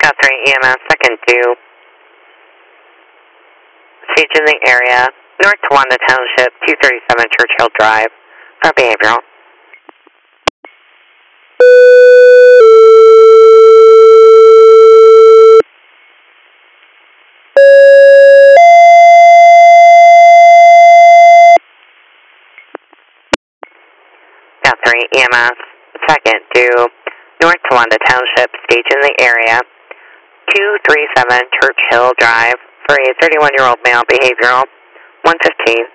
South 3 EMS, second 2. Siege in the area, North Towanda Township, 237 Churchill Drive, for behavioral. South 3 EMS, second 2, North Towanda Township, stage in the area, 237 Churchill Drive, for a 31-year-old male behavioral, 115.